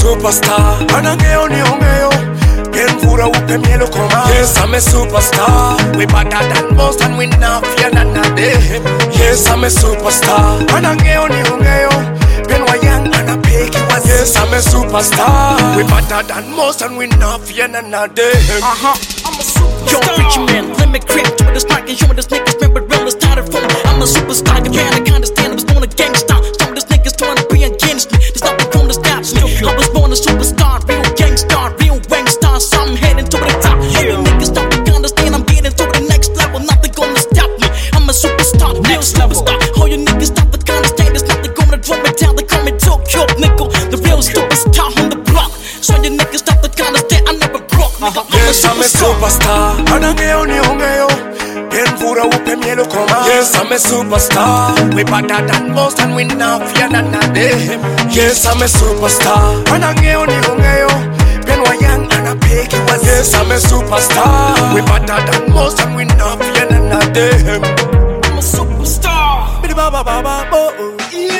superstar. Anangeo ni ongeo. Mvura upe mielo koma. Yes, I'm a superstar. We better than most and we not fear none of them. Yes, I'm a superstar. Anangeo ni ongeo. Benwa young and a peki was. Yes, I'm a superstar. We better than most and we not fear none of them. I'm a superstar. Yo, rich man, let me creep to the strike and show me this niggas remember real started from. I'm a superstar, you can't understand. I was born a gangster. Some of these niggas trying to be against me. There's nothing gonna stop me. I was born a superstar, real gangster, real wangstar. Some heading to the top. All the niggas don't understand. I'm getting to the next level. Nothing gonna stop me. I'm a superstar, next level star. All you niggas don't understand. There's nothing gonna draw me down. They call me Tokyo, nigga, the real superstar on the block. So you niggas don't understand. I never broke, nigga. Yes, I'm a superstar. Anangeo ni ongeo. Mvura upe mielo koma. Yes, I'm a superstar. We better than most and we not fear none of them. Yes, I'm a superstar. Anangeo ni ongeo. Benwa young and a peki was. Yes, I'm a superstar. We better than most and we not fear none of them. I'm a superstar. Baba baba oh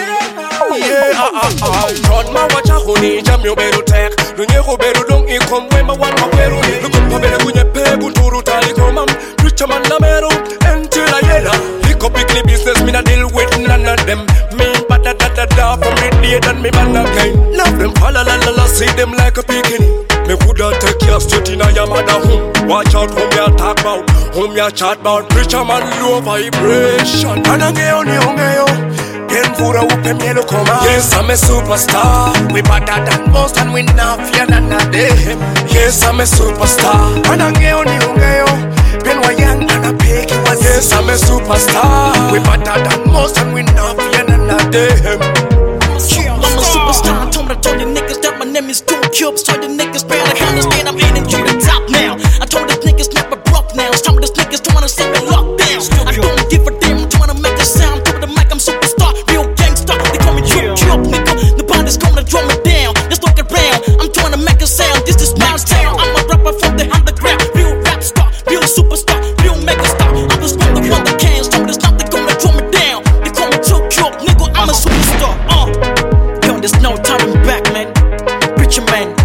yeah. John ma wacha honi jam yo beru tek. Dunye ko beru dong ikom we ma wan ma beru. Lukum pa beru kunye pe bunturu tali komam. Richer man na meru until I yeda. Pick up big business me na deal with none of them. Me bada da da from me day than me man again. Love them fall la la see them like a bikini. Me coulda take you straight in your mother home. Watch out whom ya talk about, whom ya chat about. Preacher man low vibration. Anangeo ni ongeo. Mvura upe mielo koma. Yes, I'm a superstar. We better than most and we not fear none of them. Yes, I'm a superstar. Anangeo ni ongeo. Benwa young and a peki was. Yes, I'm a superstar. We better than most and we not fear none of them. I'm a superstar. I told you niggas that my name is Duke Cube. So you niggas better understand I'm heading to the top now. I told these niggas never broke now. Some of these niggas don't wanna see me locked down. I don't give a damn. I'm trying to make a sound. To the mic, I'm superstar, real gangster. They call me Duke Cube, nigga. Nobody's gonna draw me down. Just look around. I'm trying to make a sound. This is my town. I'm a rapper from the underground. Real rap star, real superstar, real mega star. I was from the cans. Some of this nothing gonna draw me down. They call me Duke Cube, nigga. I'm a superstar. Yo, there's no turning back, man. Preacher man.